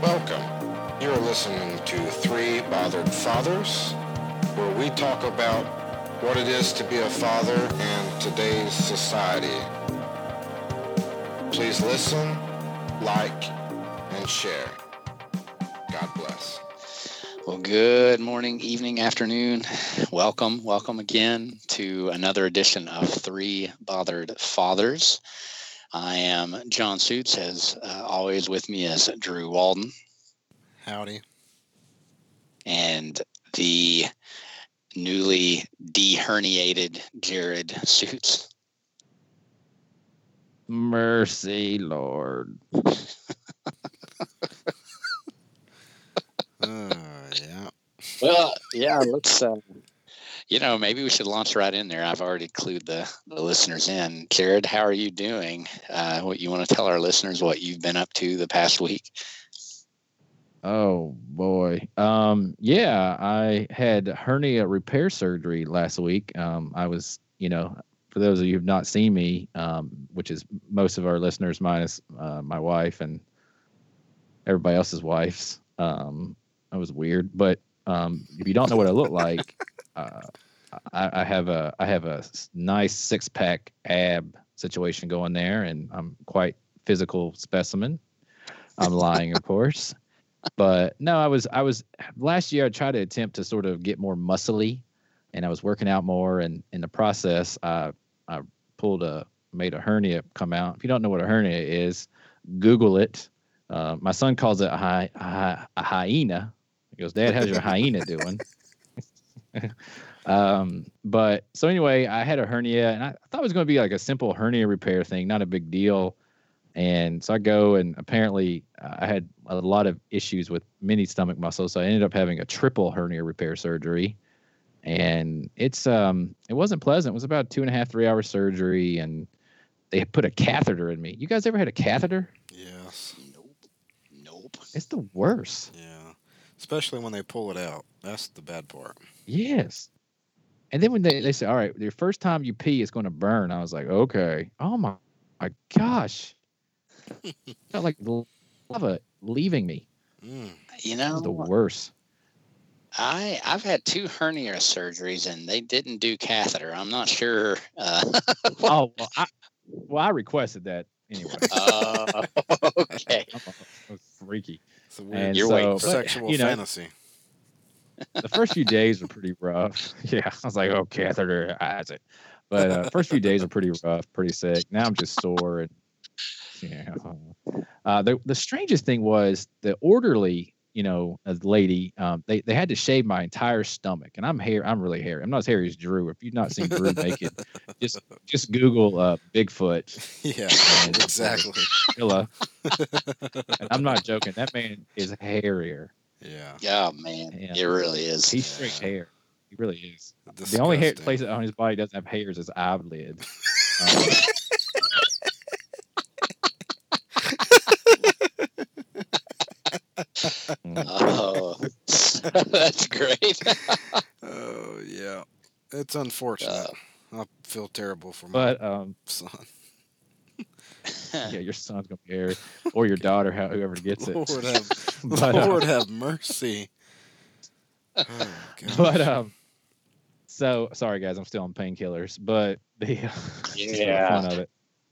Welcome. You're listening to Three Bothered Fathers, where we talk about what it is to be a father in today's society. Please listen, like, and share. God bless. Well, good morning, evening, afternoon. Welcome again to another edition of Three Bothered Fathers. I am John Suits, as always with me is Drew Walden. Howdy. And the newly deherniated Jared Suits. Mercy, Lord. Yeah. Well, yeah, let's, maybe we should launch right in there. I've already clued the listeners in. Jared, how are you doing? What you want to tell our listeners what you've been up to the past week? Oh, boy. Yeah, I had hernia repair surgery last week. I was, for those of you who've not seen me, which is most of our listeners minus my wife and everybody else's wives. That was weird. But if you don't know what I look like, I have a nice 6-pack ab situation going there, and I'm quite physical specimen. I'm lying, of course. But no, I was last year I tried to attempt to sort of get more muscly, and I was working out more, and in the process I made a hernia come out. If you don't know what a hernia is, Google it. My son calls it a hyena. He goes, "Dad, how's your hyena doing?" But so anyway, I had a hernia, and I thought it was going to be like a simple hernia repair thing, not a big deal. And so I go, and apparently I had a lot of issues with many stomach muscles. So I ended up having a triple hernia repair surgery, and it wasn't pleasant. It was about 2.5, 3 hour surgery, and they put a catheter in me. You guys ever had a catheter? Yes. Nope. It's the worst. Yeah. Especially when they pull it out. That's the bad part. Yes. And then when they say, all right, your first time you pee is going to burn. I was like, okay. Oh my gosh. Felt like lava leaving me. You This is the worst. I've had 2 hernia surgeries, and they didn't do catheter. I'm not sure. Oh, well, I requested that anyway. Okay. It was freaky. It's a weird sexual fantasy. The first few days were pretty rough. Yeah, I was like, oh, catheter, that's it. But first few days were pretty rough, pretty sick. Now I'm just sore. And the strangest thing was the orderly, a lady, they had to shave my entire stomach, and I'm really hairy. I'm not as hairy as Drew. If you've not seen Drew naked, just Google Bigfoot. Yeah, exactly. And I'm not joking. That man is hairier. Yeah. Yeah, man. Yeah. It really is. He's straight hair. He really is. Disgusting. The only place on his body doesn't have hairs is eyelid. Oh, that's great. Oh, yeah. It's unfortunate. I feel terrible for my son. Yeah, your son's gonna be hairy, or your daughter, whoever gets it. Lord have mercy. Oh, but so sorry guys, I'm still on painkillers, but the fun of it.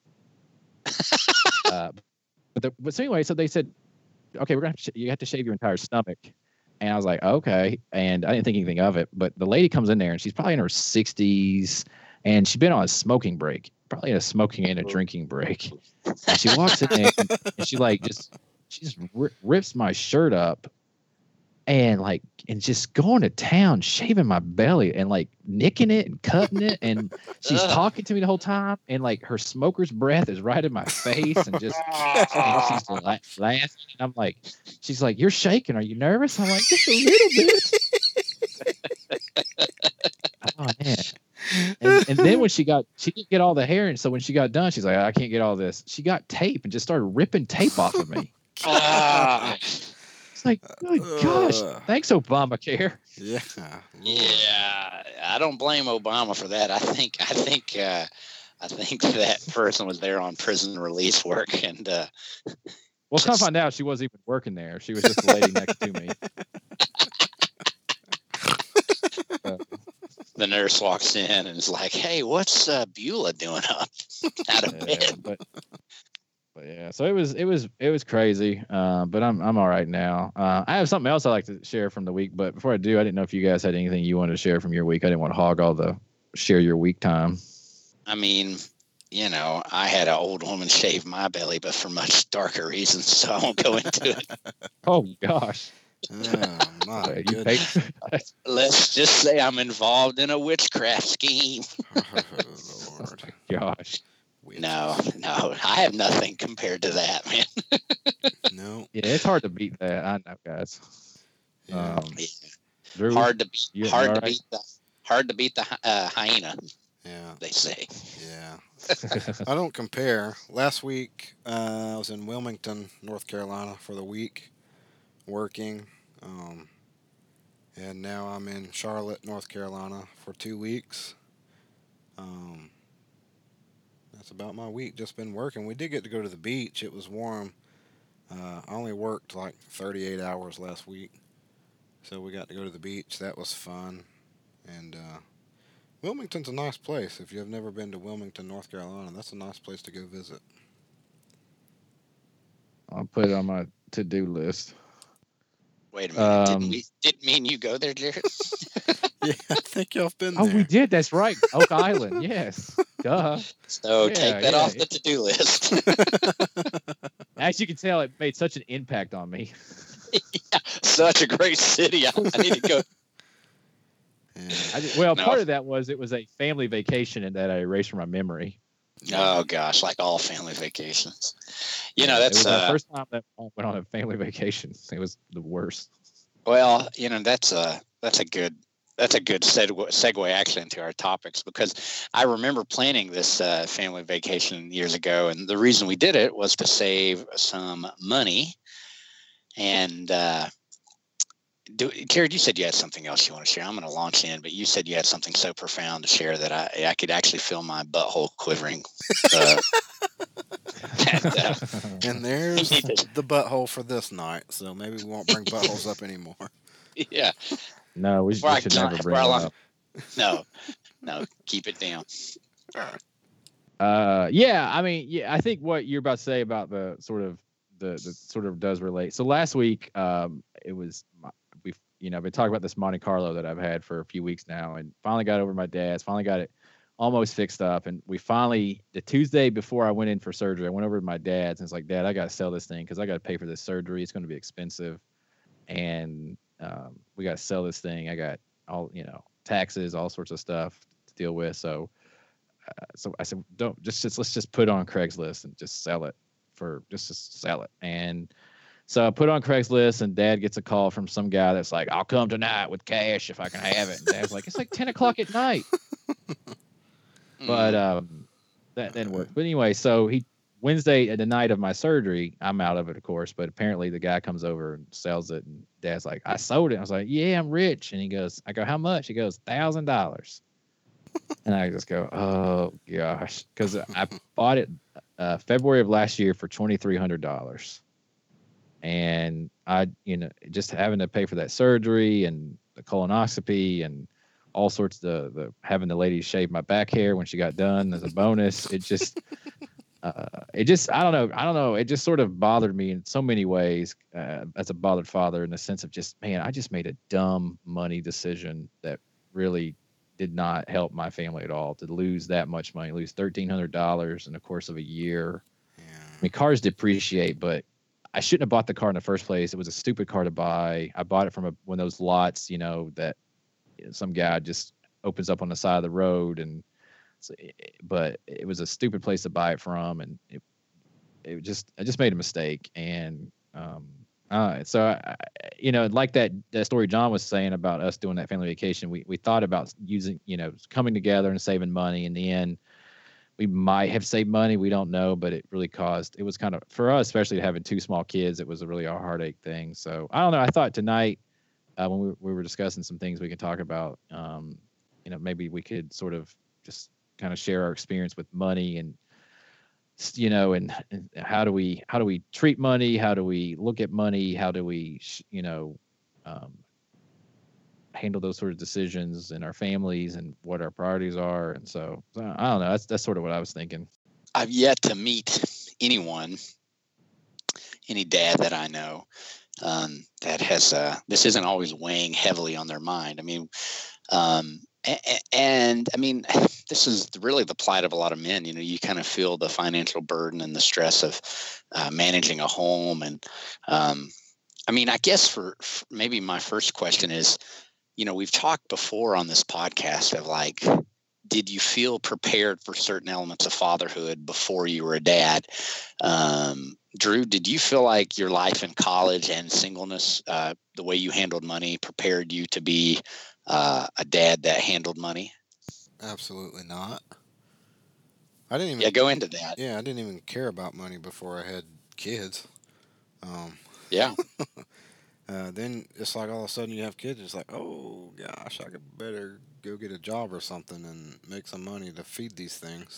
But so anyway, so they said, okay, you have to shave your entire stomach, and I was like, okay, and I didn't think anything of it. But the lady comes in there, and she's probably in her 60s, and she's been on a smoking break, probably a smoking and a drinking break. And she walks in there, and she just rips my shirt up, and just going to town, shaving my belly and like nicking it and cutting it. And she's talking to me the whole time. And like her smoker's breath is right in my face, and she's laughing. And I'm like, she's like, "You're shaking. Are you nervous?" I'm like, "Just a little bit." Oh man. And then when she didn't get all the hair. And so when she got done, she's like, "I can't get all this." She got tape and just started ripping tape off of me. Like, good gosh, thanks Obamacare. Yeah. Yeah, I don't blame Obama for that. I think that person was there on prison release work, and Well, come find out, she wasn't even working there. She was just the lady next to me. The nurse walks in and is like, "Hey, what's Beulah doing up out of bed?" But yeah, so it was crazy. But I'm all right now. I have something else I'd like to share from the week, but before I do, I didn't know if you guys had anything you wanted to share from your week. I didn't want to hog all the share your week time. I mean, I had an old woman shave my belly, but for much darker reasons, so I won't go into it. Oh gosh. Oh, my goodness. Let's just say I'm involved in a witchcraft scheme. Oh, Lord. Oh, my gosh. No, I have nothing compared to that, man. No. Yeah, it's hard to beat that. I know, guys. Yeah. Drew, Hard to beat. you Hard all to right? beat the. Hard to beat the hyena. Yeah. They say. Yeah. I don't compare. Last week, I was in Wilmington, North Carolina for the week working. And now I'm in Charlotte, North Carolina for 2 weeks. That's about my week. Just been working. We did get to go to the beach. It was warm. I only worked like 38 hours last week. So we got to go to the beach. That was fun. And Wilmington's a nice place. If you've never been to Wilmington, North Carolina, that's a nice place to go visit. I'll put it on my to-do list. Wait a minute. Didn't mean you go there, Jared? Yeah, I think y'all been Oh, there. we did. That's right. Oak Island. Yes. Duh. So Yeah, take that yeah, off the to-do list. As you can tell, it made such an impact on me. Yeah, such a great city. I need to go. Yeah. Part of that was it was a family vacation, and that I erased from my memory. Oh gosh, like all family vacations. It That's was the first time that I went on a family vacation. It was the worst. well, that's a good segue actually into our topics, because I remember planning this family vacation years ago, and the reason we did it was to save some money. And Jared, you said you had something else you want to share. I'm going to launch in, but you said you had something so profound to share that I could actually feel my butthole quivering. And there's the butthole for this night. So maybe we won't bring buttholes up anymore. Yeah. No, we should never bring it up. No, keep it down. Yeah, I mean, yeah, I think what you're about to say about the sort of does relate. So last week, it was we've been talking about this Monte Carlo that I've had for a few weeks now, and finally got over to my dad's. Finally got it almost fixed up, and the Tuesday before I went in for surgery, I went over to my dad's and it's like, Dad, I got to sell this thing because I got to pay for this surgery. It's going to be expensive, and we got to sell this thing. I got all taxes, all sorts of stuff to deal with. So I said, let's just put it on Craigslist and just sell it just sell it. And so I put it on Craigslist, and Dad gets a call from some guy that's like, I'll come tonight with cash if I can have it. And Dad's like, it's like 10 o'clock at night. But that didn't work. But anyway, so Wednesday at the night of my surgery, I'm out of it, of course, but apparently the guy comes over and sells it, and Dad's like, I sold it. I was like, yeah, I'm rich. And I go, how much? He goes, $1,000. And I just go, oh gosh, because I bought it February of last year for $2,300, and I, just having to pay for that surgery and the colonoscopy and all sorts of the having the lady shave my back hair when she got done as a bonus. It just, I don't know. It just sort of bothered me in so many ways as a bothered father, in the sense of just, man, I just made a dumb money decision that really did not help my family at all. To lose that much money, lose $1,300 in the course of a year. Yeah. I mean, cars depreciate, but I shouldn't have bought the car in the first place. It was a stupid car to buy. I bought it from one of those lots, that some guy just opens up on the side of the road, but it was a stupid place to buy it from, and I just made a mistake. And so like that story John was saying about us doing that family vacation, we thought about using, coming together and saving money. In the end, we might have saved money. We don't know, but it really it was kind of, for us, especially having two small kids, it was really a heartache thing. So I don't know. I thought tonight, when we were discussing some things we can talk about, maybe we could sort of just kind of share our experience with money and and how do we treat money? How do we look at money? How do we, um, handle those sort of decisions in our families and what our priorities are? And so I don't know. That's sort of what I was thinking. I've yet to meet any dad that I know that has this isn't always weighing heavily on their mind. I mean, and I mean, this is really the plight of a lot of men. You kind of feel the financial burden and the stress of managing a home. And I mean, I guess for maybe my first question is, we've talked before on this podcast of like, did you feel prepared for certain elements of fatherhood before you were a dad? Drew, did you feel like your life in college and singleness, the way you handled money, prepared you to be a dad that handled money? Absolutely not. I didn't even. Yeah, go into that. Yeah, I didn't even care about money before I had kids. Yeah. Then it's like all of a sudden you have kids. It's like, oh gosh, I could better go get a job or something and make some money to feed these things.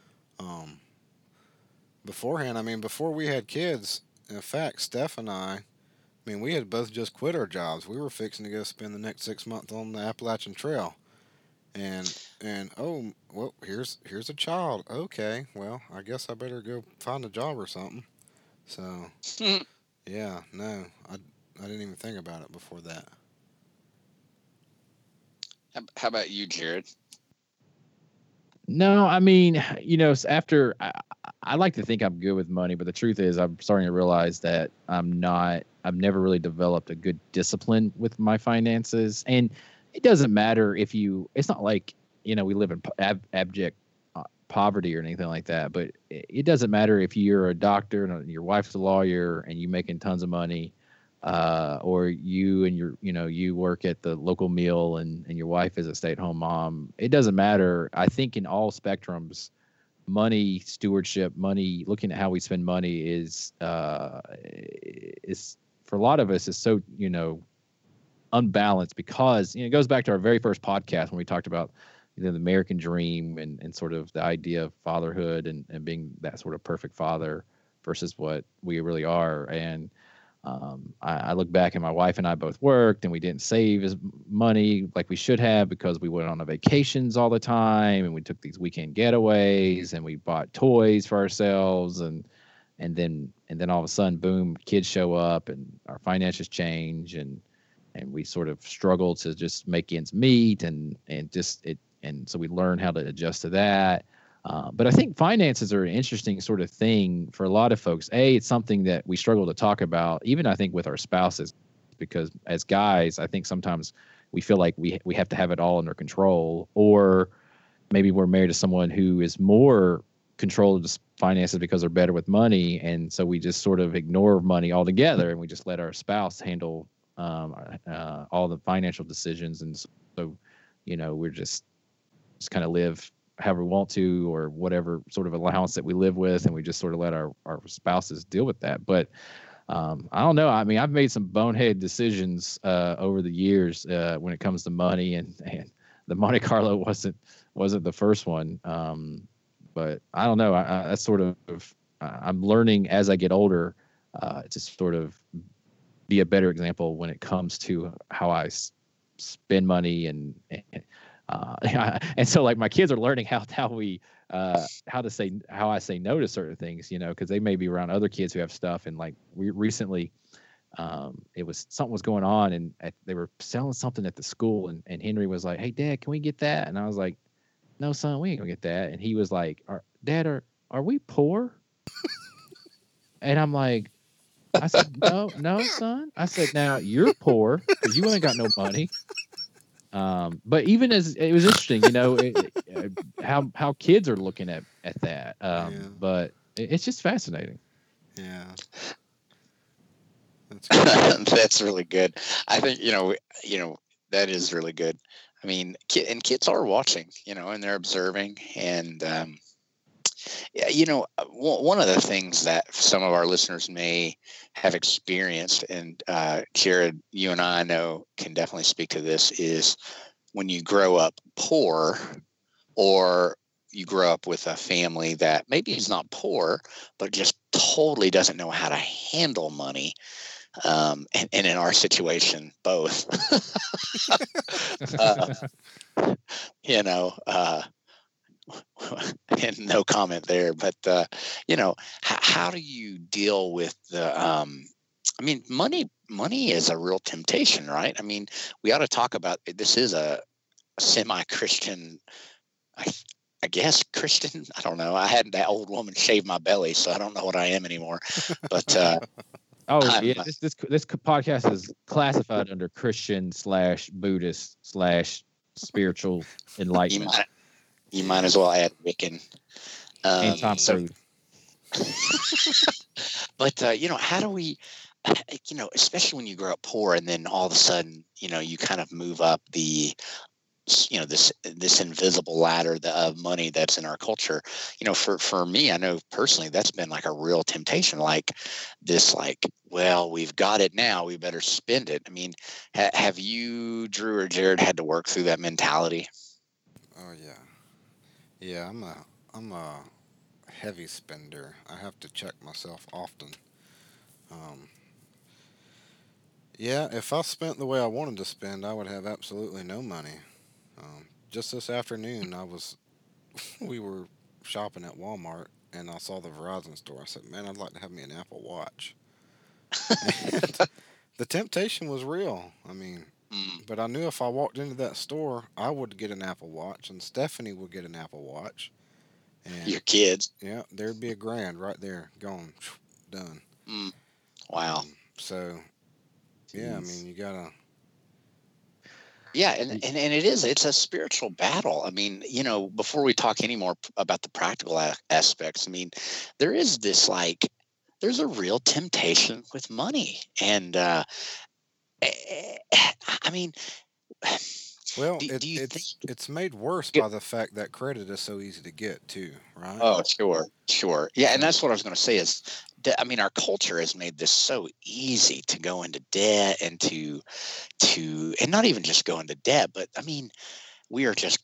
Beforehand, I mean, before we had kids, in fact, Steph and I mean, we had both just quit our jobs. We were fixing to go spend the next 6 months on the Appalachian Trail, and oh well, here's a child. Okay, well, I guess I better go find a job or something. So yeah, no, I didn't even think about it before that. How about you, Jared? No, I mean, after I like to think I'm good with money, but the truth is I'm starting to realize that I'm not. I've never really developed a good discipline with my finances. And it doesn't matter it's not like, we live in abject poverty or anything like that, but it doesn't matter if you're a doctor and your wife's a lawyer and you're making tons of money, or you and you work at the local mill and your wife is a stay-at-home mom. It doesn't matter. I think in all spectrums, money stewardship, money, looking at how we spend money is for a lot of us is so, unbalanced because, it goes back to our very first podcast when we talked about, the American dream and sort of the idea of fatherhood and being that sort of perfect father versus what we really are. And I look back and my wife and I both worked and we didn't save as money like we should have because we went on vacations all the time and we took these weekend getaways and we bought toys for ourselves and then all of a sudden, boom, kids show up and our finances change and we sort of struggle to just make ends meet and so we learn how to adjust to that. But I think finances are an interesting sort of thing for a lot of folks. It's something that we struggle to talk about, even I think with our spouses, because as guys, I think sometimes we feel like we have to have it all under control, or maybe we're married to someone who is more control of the finances because they're better with money, and so we just sort of ignore money altogether and we just let our spouse handle all the financial decisions, and so we're just kind of live however we want to or whatever sort of allowance that we live with, and we just sort of let our spouses deal with that. But I don't know. I mean, I've made some bonehead decisions over the years when it comes to money, and the Monte Carlo wasn't the first one. But I don't know. That's sort of I'm learning as I get older to sort of be a better example when it comes to how I spend money and so like my kids are learning how I say no to certain things, because they may be around other kids who have stuff. And like we recently, something was going on and they were selling something at the school and Henry was like, "Hey Dad, can we get that?" And I was like, "No, son, we ain't gonna get that." And he was like, "Dad, are we poor?" And I'm like, I said, no, son. I said, now you're poor because you ain't got no money. But even as it was interesting, how kids are looking at that. But it's just fascinating. Yeah. That's really good. I think, that is really good. I mean, kids are watching, and they're observing. And, one of the things that some of our listeners may have experienced, and Jared, you and I know can definitely speak to this, is when you grow up poor or you grow up with a family that maybe is not poor, but just totally doesn't know how to handle money. And in our situation, both, uh, you know, and no comment there, but, how do you deal with I mean, money is a real temptation, right? I mean, we ought to talk about, this is a semi-Christian, I, I guess Christian. I don't know. I had that old woman shave my belly, so I don't know what I am anymore. But Oh I'm, yeah, this podcast is classified under Christian / Buddhist / spiritual you enlightenment. might as well add Wiccan. And Tom So, Cruise. but how do we? Especially when you grow up poor, and then all of a sudden, you kind of move up the this invisible ladder of money that's in our culture. For me, I know personally that's been like a real temptation, like this, like, well, we've got it now, we better spend it. I mean, have you, Drew or Jared, had to work through that mentality? Oh yeah. I'm a heavy spender. I have to check myself often. Um, yeah, if I spent the way I wanted to spend, I would have absolutely no money. Just this afternoon, we were shopping at Walmart, and I saw the Verizon store. I said, "Man, I'd like to have me an Apple Watch." And the temptation was real. I mean, Mm, but I knew if I walked into that store, I would get an Apple Watch, and Stephanie would get an Apple Watch, your and kids. yeah, there'd be $1,000 right there, gone, done. Mm, wow. So yeah, I Jeez. mean, you gotta. Yeah, and it's a spiritual battle. I mean, before we talk any more about the practical aspects, I mean, there is this, like, there's a real temptation with money, and eh, I mean, Well, do you think? it's made worse by the fact that credit is so easy to get too, right? Oh, sure. Yeah, and So that's what I was going to say is that, I mean, our culture has made this so easy to go into debt and and not even just go into debt, but I mean, we are just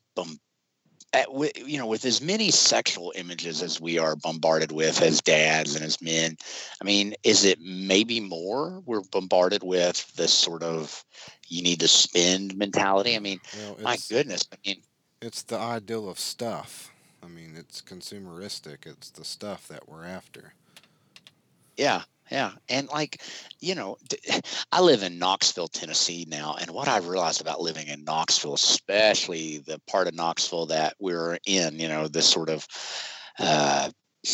with as many sexual images as we are bombarded with as dads and as men. I mean, is it maybe more we're bombarded with this sort of you need to spend mentality? I mean, well, my goodness. I mean, it's the ideal of stuff. I mean, it's consumeristic. It's the stuff that we're after. yeah, yeah. And, like, I live in Knoxville, Tennessee now. And what I've realized about living in Knoxville, especially the part of Knoxville that we're in, this sort of, uh,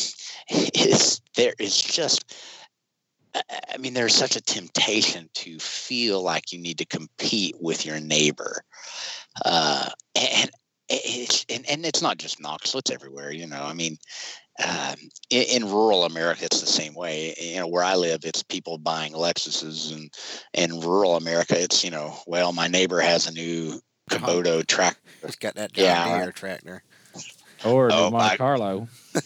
is just, I mean, there's such a temptation to feel like you need to compete with your neighbor. And it's not just Knoxville, it's everywhere, I mean, in rural America, it's the same way. Where I live, it's people buying Lexuses, and in rural America, it's well, my neighbor has a new John, Kubota tractor. it's got that John Yeah, right. Deere tractor. Or a new Oh, Monte Carlo.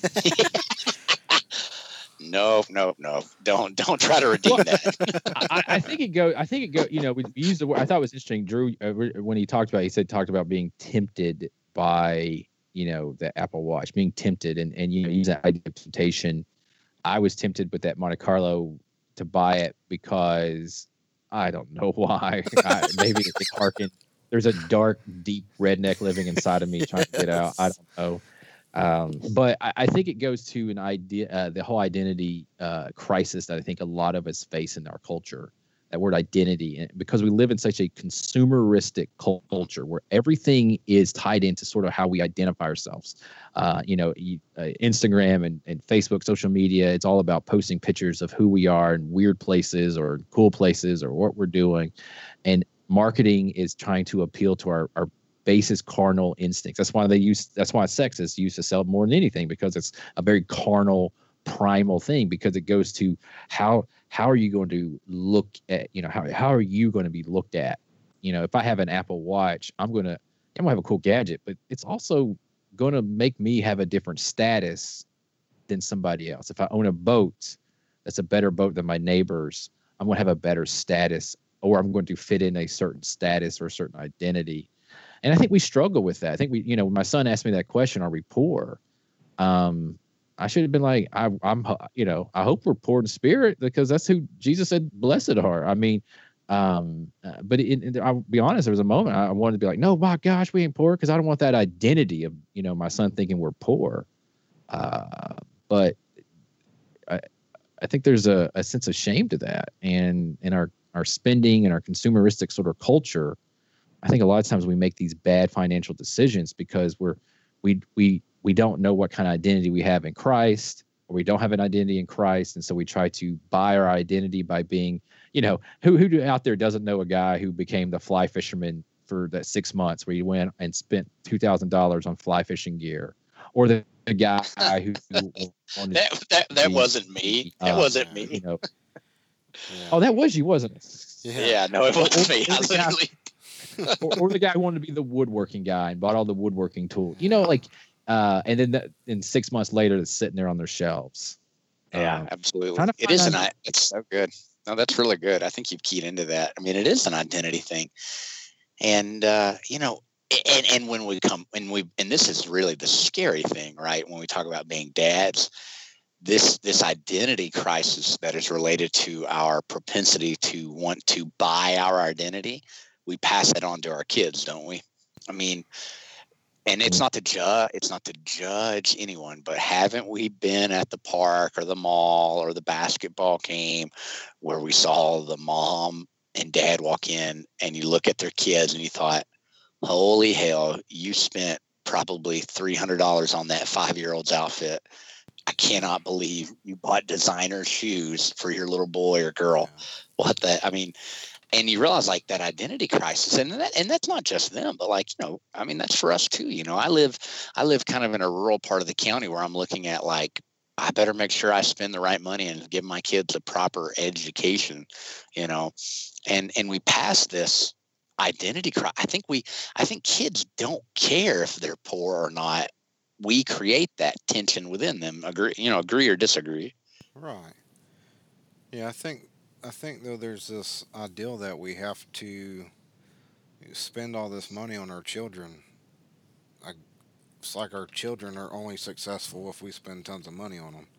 no. Don't try to redeem that. I think it go. I think it go. We used the word. I thought it was interesting. Drew, when he talked about being tempted by the Apple Watch, being tempted, and use that idea of temptation. I was tempted with that Monte Carlo to buy it because I don't know why. Maybe it harkened. There's a dark, deep redneck living inside of me trying to get out. I don't know. But I think it goes to an idea, the whole identity crisis that I think a lot of us face in our culture. That word identity, and because we live in such a consumeristic culture where everything is tied into sort of how we identify ourselves. Instagram and Facebook, social media, it's all about posting pictures of who we are in weird places or cool places or what we're doing. And marketing is trying to appeal to our basest carnal instincts. That's why sex is used to sell more than anything, because it's a very carnal, primal thing, because it goes to how are you going to look at, how are you going to be looked at? If I have an Apple Watch, I'm going to have a cool gadget, but it's also going to make me have a different status than somebody else. If I own a boat that's a better boat than my neighbor's, I'm going to have a better status, or I'm going to fit in a certain status or a certain identity. And I think we struggle with that. I think we, when my son asked me that question, are we poor? I should have been like, I'm, I hope we're poor in spirit, because that's who Jesus said, blessed are. I mean, but I'll be honest, there was a moment I wanted to be like, no, my gosh, we ain't poor, because I don't want that identity of, my son thinking we're poor. But I think there's a sense of shame to that. And in our spending and our consumeristic sort of culture, I think a lot of times we make these bad financial decisions because we don't know what kind of identity we have in Christ, or we don't have an identity in Christ. And so we try to buy our identity by being, who out there doesn't know a guy who became the fly fisherman for that 6 months where he went and spent $2,000 on fly fishing gear, or the guy who wanted that wasn't me. That wasn't me. Yeah. Oh, that was you, wasn't it? Yeah, no, it wasn't me. I literally. or the guy who wanted to be the woodworking guy and bought all the woodworking tools, and then 6 months later, it's sitting there on their shelves. Yeah, absolutely. It is it's so good. No, that's really good. I think you've keyed into that. I mean, it is an identity thing. And, and when we come, and this is really the scary thing, right? When we talk about being dads, this identity crisis that is related to our propensity to want to buy our identity, we pass it on to our kids, don't we? I mean, and it's not to judge anyone, but haven't we been at the park or the mall or the basketball game where we saw the mom and dad walk in, and you look at their kids and you thought, holy hell, you spent probably $300 on that 5-year-old's outfit. I cannot believe you bought designer shoes for your little boy or girl. And you realize like that identity crisis, and that's not just them, but that's for us too. I live kind of in a rural part of the county where I'm looking at like, I better make sure I spend the right money and give my kids a proper education, and we pass this identity crisis. I think kids don't care if they're poor or not. We create that tension within them. Agree or disagree. Right. Yeah, I think though there's this ideal that we have to spend all this money on our children. It's like our children are only successful if we spend tons of money on them.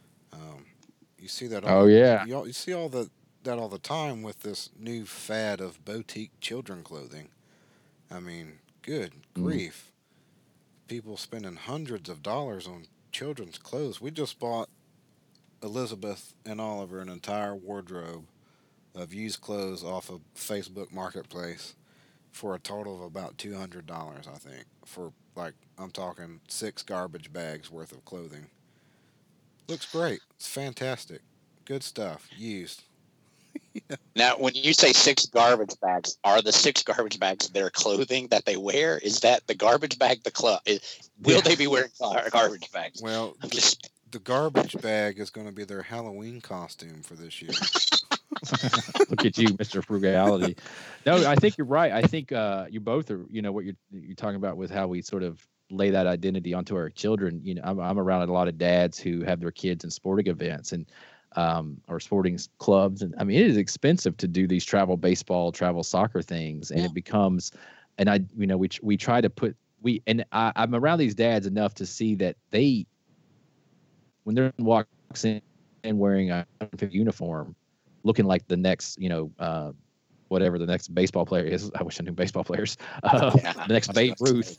You see that. You see that all the time with this new fad of boutique children clothing. I mean, good grief. People spending hundreds of dollars on children's clothes. We just bought Elizabeth and Oliver an entire wardrobe of used clothes off of Facebook Marketplace for a total of about $200, I think. For I'm talking 6 garbage bags worth of clothing. Looks great. It's fantastic. Good stuff. Used. Now, when you say 6 garbage bags, are the 6 garbage bags their clothing that they wear? Is that the garbage bag the club? Will they be wearing garbage bags? Well, the garbage bag is going to be their Halloween costume for this year. Look at you, Mr. Frugality. No, I think you're right. I think you both are, what you're talking about with how we sort of lay that identity onto our children. I'm around a lot of dads who have their kids in sporting events and or sporting clubs. And I mean, it is expensive to do these travel baseball, travel soccer things. And it becomes, and we try to put, I'm around these dads enough to see that when they're walks in and wearing a uniform, looking like the next, whatever the next baseball player is. I wish I knew baseball players. The next Babe Ruth.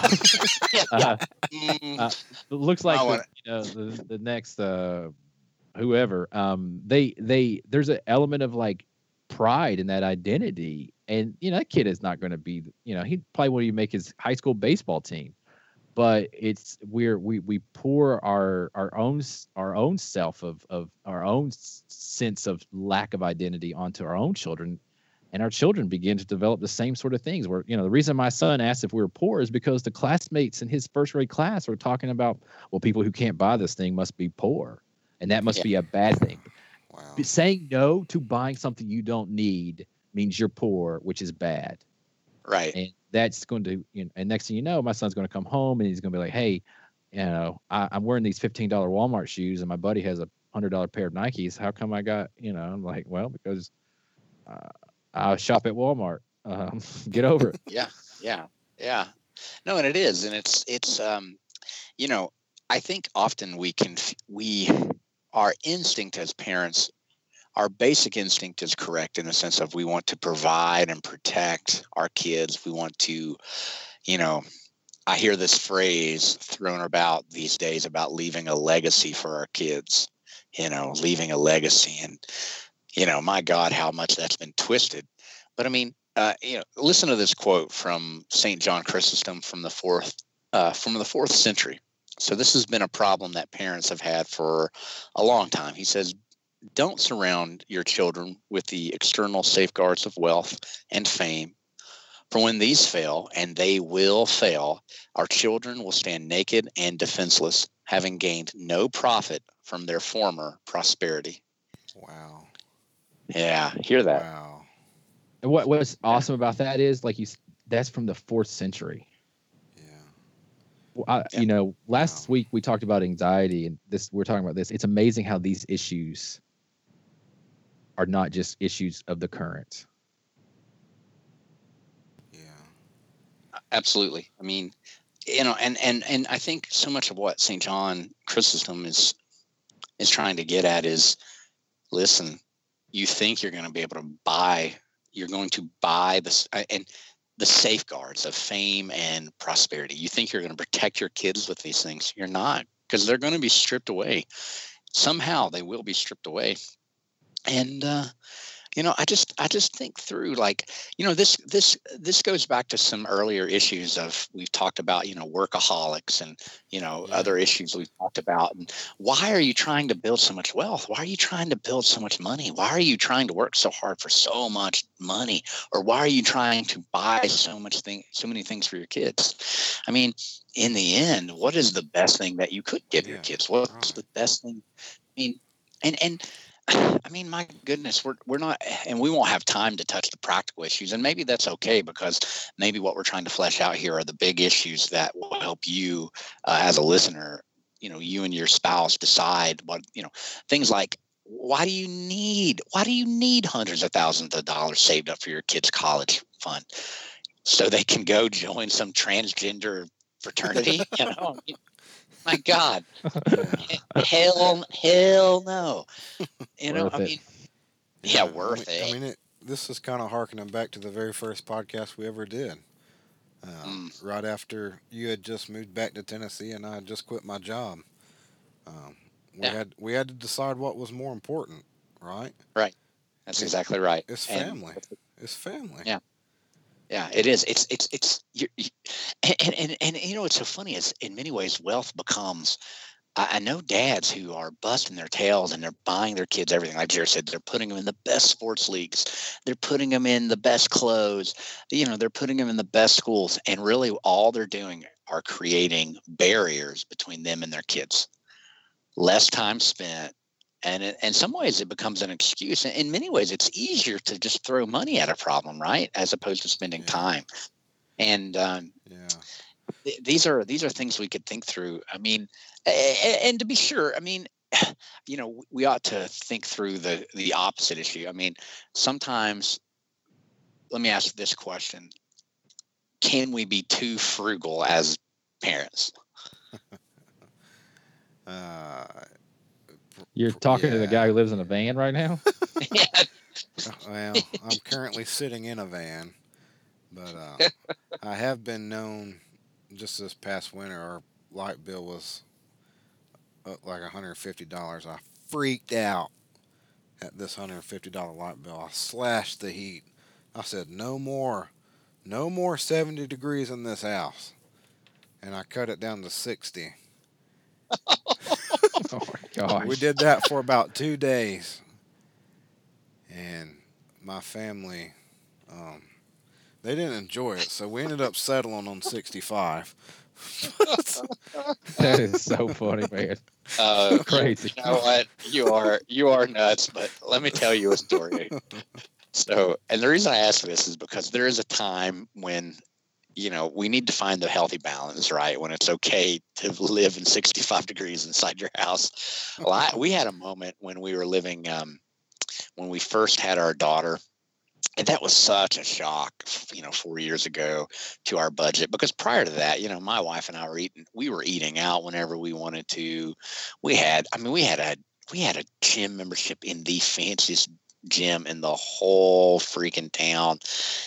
Looks like the next whoever. There's an element of like pride in that identity, and that kid is not going to be. He probably won't even make his high school baseball team. But we pour our own self of our own sense of lack of identity onto our own children, and our children begin to develop the same sort of things. Where the reason my son asked if we were poor is because the classmates in his first grade class were talking about, well, people who can't buy this thing must be poor, and that must be a bad thing. Wow. Saying no to buying something you don't need means you're poor, which is bad. Right. And that's going to, and next thing you know, my son's going to come home and he's going to be like, hey, I'm wearing these $15 Walmart shoes and my buddy has a $100 pair of Nikes. How come I got, I'm like, well, because I shop at Walmart. Get over it. Yeah. Yeah. No, and it is. And you know, I think often our instinct as parents, our basic instinct is correct in the sense of we want to provide and protect our kids. We want to, you know, I hear this phrase thrown about these days about leaving a legacy for our kids, leaving a legacy. And, my God, how much that's been twisted. But I mean, listen to this quote from St. John Chrysostom from the fourth century. So this has been a problem that parents have had for a long time. He says, don't surround your children with the external safeguards of wealth and fame. For when these fail, and they will fail, our children will stand naked and defenseless, having gained no profit from their former prosperity. Wow. Yeah, hear that. Wow. And what's awesome about that is, that's from the 4th century. Yeah. Last week we talked about anxiety, and we're talking about this. It's amazing how these issues are not just issues of the current. Yeah. Absolutely. I mean, and I think so much of what St. John Chrysostom is trying to get at is, listen, you think you're going to buy this and the safeguards of fame and prosperity. You think you're going to protect your kids with these things. You're not, because they're going to be stripped away. Somehow they will be stripped away. And, I just think through, this goes back to some earlier issues we've talked about, workaholics and, other issues we've talked about. And why are you trying to build so much wealth? Why are you trying to build so much money? Why are you trying to work so hard for so much money? Or why are you trying to buy so many things for your kids? I mean, in the end, what is the best thing that you could give your kids? What's the best thing? I mean, and I mean, my goodness, we're not, and we won't have time to touch the practical issues, and maybe that's okay, because maybe what we're trying to flesh out here are the big issues that will help you as a listener, you and your spouse decide what, things like, why do you need hundreds of thousands of dollars saved up for your kids' college fund so they can go join some transgender fraternity? My God, hell no. Worth it. Worth it. I mean, this is kind of harkening back to the very first podcast we ever did. Right after you had just moved back to Tennessee and I had just quit my job. We had to decide what was more important, right? Right. That's exactly right. It's family. It's family. Yeah. Yeah, it is. It's and it's so funny is, in many ways, wealth becomes. I know dads who are busting their tails and they're buying their kids everything. Like Jared said, they're putting them in the best sports leagues. They're putting them in the best clothes. They're putting them in the best schools. And really all they're doing are creating barriers between them and their kids. Less time spent. And in some ways, it becomes an excuse. In many ways, it's easier to just throw money at a problem, right, as opposed to spending time. And these are things we could think through. I mean, and to be sure, I mean, we ought to think through the opposite issue. I mean, sometimes, let me ask this question: can we be too frugal as parents? You're talking to the guy who lives in a van right now? Well, I'm currently sitting in a van, but I have been known just this past winter, our light bill was like $150. I freaked out at this $150 light bill. I slashed the heat. I said, no more 70 degrees in this house. And I cut it down to 60. Oh my gosh. We did that for about 2 days. And my family, they didn't enjoy it, so we ended up settling on 65. That is so funny, man. Crazy. You know what? You are nuts, but let me tell you a story. So, and the reason I ask this is because there is a time when, we need to find the healthy balance, right? When it's okay to live in 65 degrees inside your house. Well, we had a moment when we were living, when we first had our daughter, And that was such a shock, 4 years ago to our budget, because prior to that, my wife and I we were eating out whenever we wanted to. We had a gym membership in the fanciest gym in the whole freaking town.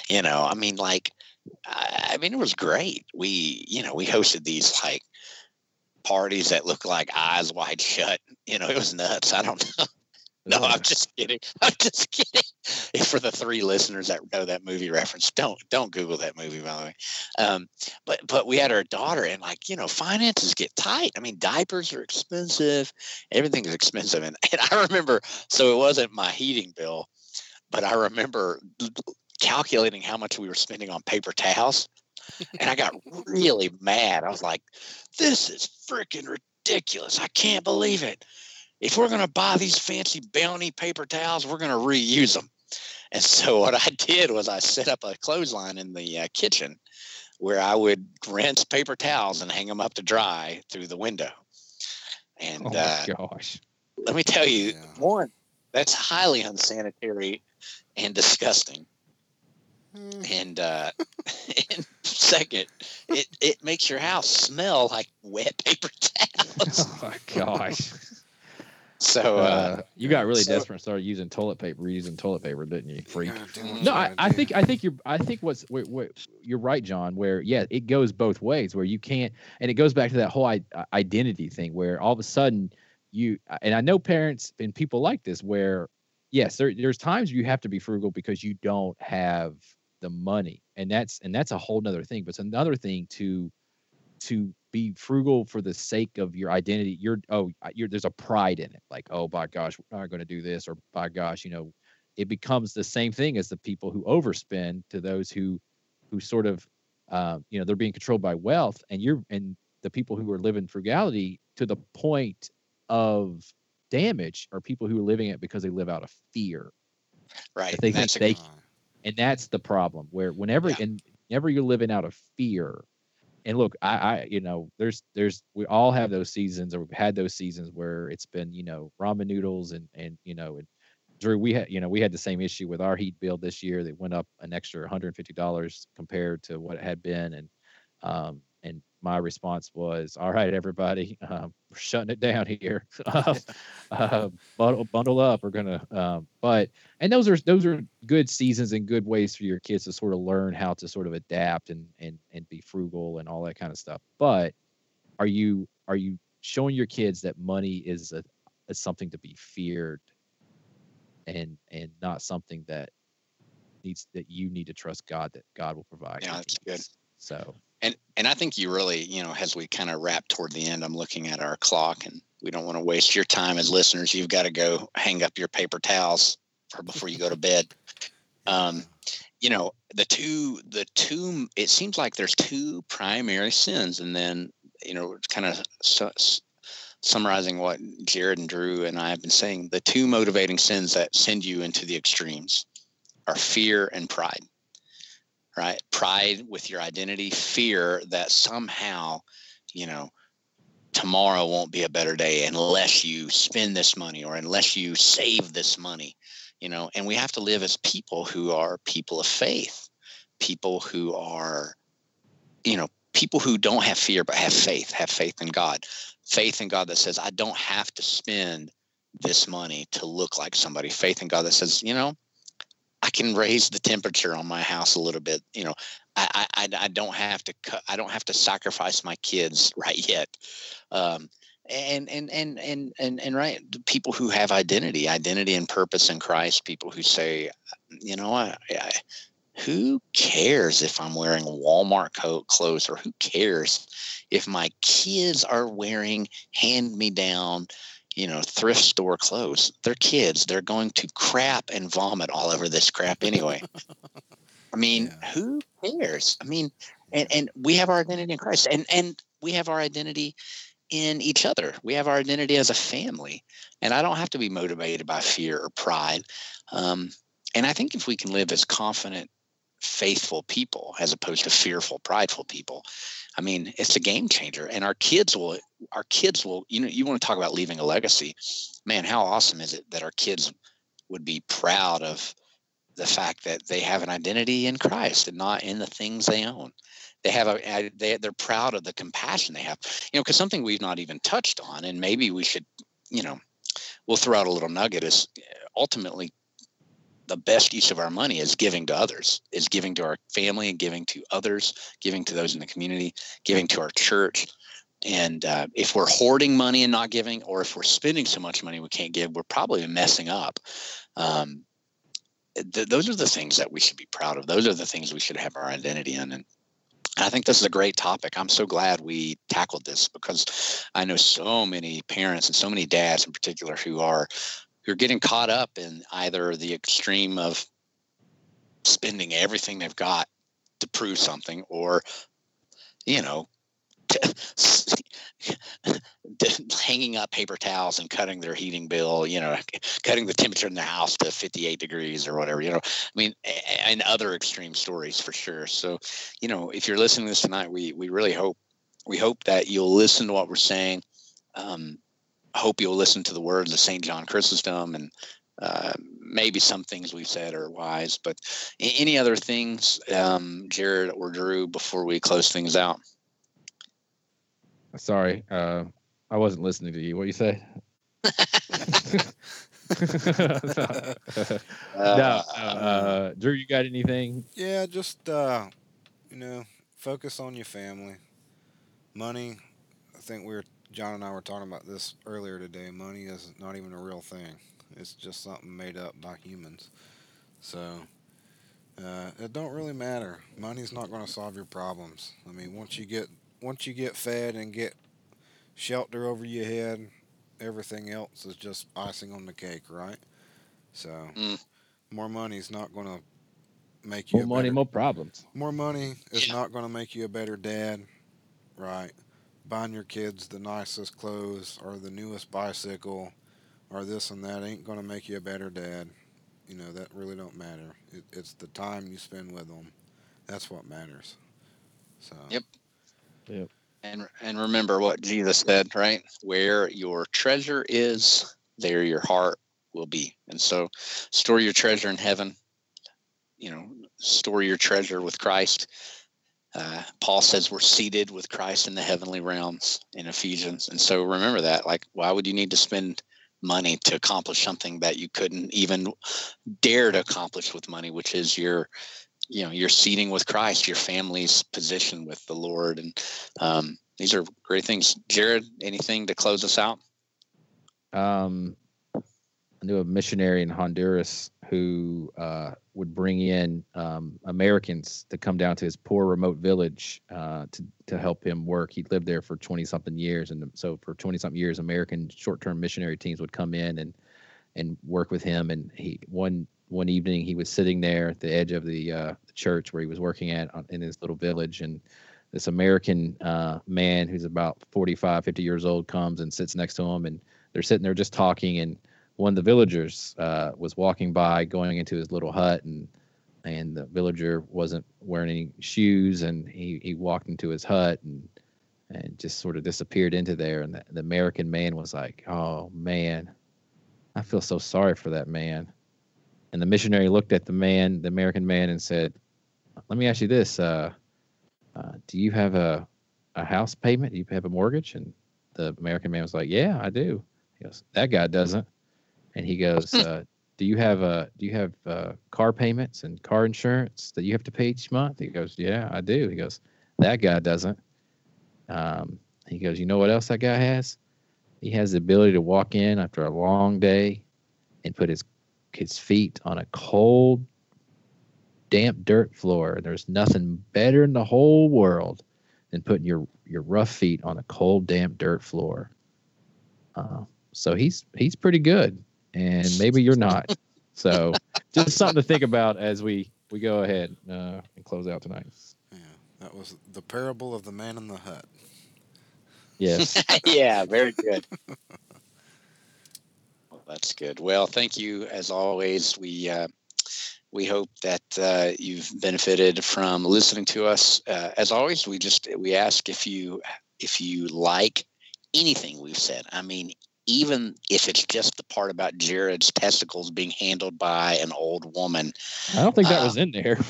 It was great. We hosted these like parties that looked like Eyes Wide Shut. It was nuts. I don't know. No, I'm just kidding. I'm just kidding. For the 3 listeners that know that movie reference, don't Google that movie, by the way. But we had our daughter, and finances get tight. I mean, diapers are expensive. Everything is expensive. And I remember, so it wasn't my heating bill, but I remember calculating how much we were spending on paper towels. And I got really mad. I was like, this is freaking ridiculous. I can't believe it. If we're going to buy these fancy Bounty paper towels, we're going to reuse them. And so what I did was I set up a clothesline in the kitchen where I would rinse paper towels and hang them up to dry through the window. And oh my gosh, let me tell you, one, that's highly unsanitary and disgusting. And second, it makes your house smell like wet paper towels. Oh my gosh. So you got really desperate and started using toilet paper, reusing toilet paper, didn't you, freak? No, I think you're right, John, where it goes both ways, where you can't, and it goes back to that whole identity thing, where all of a sudden and I know parents and people like this, where yes, there's times you have to be frugal because you don't have the money, and that's a whole nother thing. But it's another thing to be frugal for the sake of your identity. There's a pride in it, like, oh by gosh, we're not going to do this, or by gosh, it becomes the same thing as the people who overspend to those who sort of they're being controlled by wealth, and the people who are living frugality to the point of damage are people who are living it because they live out of fear, right? They think they, and that's the problem, where whenever you're living out of fear. And look, we all have those seasons, or we've had those seasons where it's been, ramen noodles and Drew, we had the same issue with our heat bill this year that went up an extra $150 compared to what it had been. And my response was, all right, everybody, we're shutting it down here. Bundle up. We're gonna, and those are good seasons and good ways for your kids to sort of learn how to sort of adapt and be frugal and all that kind of stuff. But are you showing your kids that money is something to be feared and not something that you need to trust God, that God will provide? Yeah, that's good. So. And I think you really, as we kind of wrap toward the end, I'm looking at our clock, and we don't want to waste your time as listeners. You've got to go hang up your paper towels before you go to bed. The two, it seems like there's 2 primary sins. And then, kind of summarizing what Jared and Drew and I have been saying, the 2 motivating sins that send you into the extremes are fear and pride. Right? Pride with your identity, fear that somehow, tomorrow won't be a better day unless you spend this money, or unless you save this money, and we have to live as people who are people of faith, people who are, people who don't have fear, but have faith in God that says, I don't have to spend this money to look like somebody. Faith in God that says, I can raise the temperature on my house a little bit. I don't have to I don't have to sacrifice my kids right yet. And right, people who have identity and purpose in Christ, people who say, who cares if I'm wearing Walmart clothes, or who cares if my kids are wearing hand-me-down, thrift store clothes? They're kids. They're going to crap and vomit all over this crap anyway. I mean, who cares? I mean, and we have our identity in Christ, and we have our identity in each other. We have our identity as a family, and I don't have to be motivated by fear or pride. And I think if we can live as confident, faithful people as opposed to fearful, prideful people, I mean, it's a game changer. And our kids will, you want to talk about leaving a legacy, man, how awesome is it that our kids would be proud of the fact that they have an identity in Christ and not in the things they own. They have they're proud of the compassion they have, because something we've not even touched on, and maybe we should, we'll throw out a little nugget, is ultimately the best use of our money is giving to others, is giving to our family and giving to others, giving to those in the community, giving to our church. And if we're hoarding money and not giving, or if we're spending so much money we can't give, we're probably messing up. Those are the things that we should be proud of. Those are the things we should have our identity in. And I think this is a great topic. I'm so glad we tackled this, because I know so many parents and so many dads in particular who are getting caught up in either the extreme of spending everything they've got to prove something, or, hanging up paper towels and cutting their heating bill, cutting the temperature in the house to 58 degrees or whatever, and other extreme stories for sure. So, if you're listening to this tonight, we really hope that you'll listen to what we're saying. Hope you'll listen to the words of St. John Chrysostom, and maybe some things we've said are wise, but any other things, Jared or Drew, before we close things out? Sorry, I wasn't listening to you. What you say? No, Drew, you got anything? Yeah, just focus on your family. Money, I think John and I were talking about this earlier today. Money is not even a real thing. It's just something made up by humans. So it don't really matter. Money's not going to solve your problems. I mean, once you get fed and get shelter over your head, everything else is just icing on the cake, right? So more money is not going to make you more money, more problems. More money is not going to make you a better dad, right? Buying your kids the nicest clothes or the newest bicycle or this and that ain't going to make you a better dad. That really don't matter. It's the time you spend with them. That's what matters. So. Yep. Yep. And remember what Jesus said, right? Where your treasure is, there your heart will be. And so store your treasure in heaven. Store your treasure with Christ. Paul says we're seated with Christ in the heavenly realms in Ephesians. And so remember that. Like, why would you need to spend money to accomplish something that you couldn't even dare to accomplish with money, which is your seating with Christ, your family's position with the Lord. And these are great things. Jared, anything to close us out? I knew a missionary in Honduras who would bring in Americans to come down to his poor remote village to help him work. He lived there for 20-something years. And so for 20-something years, American short-term missionary teams would come in and work with him. And one evening he was sitting there at the edge of the church where he was working at in his little village, and this American man who's about 45, 50 years old comes and sits next to him, and they're sitting there just talking, and one of the villagers was walking by going into his little hut, and the villager wasn't wearing any shoes, and he walked into his hut and just sort of disappeared into there, and the American man was like, "Oh man, I feel so sorry for that man." And the missionary looked at the American man, and said, "Let me ask you this: do you have a house payment? Do you have a mortgage?" And the American man was like, "Yeah, I do." He goes, "That guy doesn't." And he goes, "Do you have car payments and car insurance that you have to pay each month?" He goes, "Yeah, I do." He goes, "That guy doesn't." He goes, "You know what else that guy has? He has the ability to walk in after a long day and put his feet on a cold, damp dirt floor. There's nothing better in the whole world than putting your rough feet on a cold, damp dirt floor." So he's pretty good, and maybe you're not. So just something to think about as we go ahead and close out tonight. Yeah, that was the parable of the man in the hut. Yes. Yeah, very good. Well, that's good. Well, thank you as always. We hope that you've benefited from listening to us. As always, we ask if you like anything we've said. I mean, even if it's just the part about Jared's testicles being handled by an old woman. I don't think that was in there.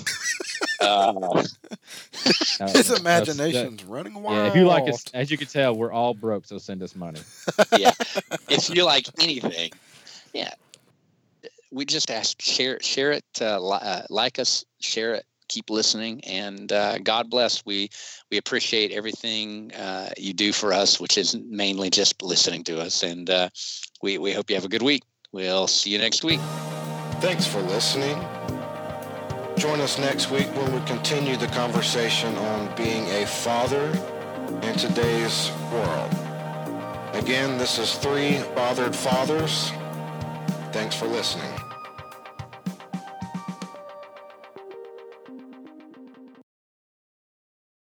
His imagination's running wild. Yeah, if you like us, as you can tell, we're all broke, so send us money. Yeah, if you like anything, yeah, we just ask, share it, like us, share it, keep listening, and God bless. We appreciate everything you do for us, which is mainly just listening to us, and we hope you have a good week. We'll see you next week. Thanks for listening. Join us next week when we continue the conversation on being a father in today's world. Again, this is 3 Bothered Fathers. Thanks for listening.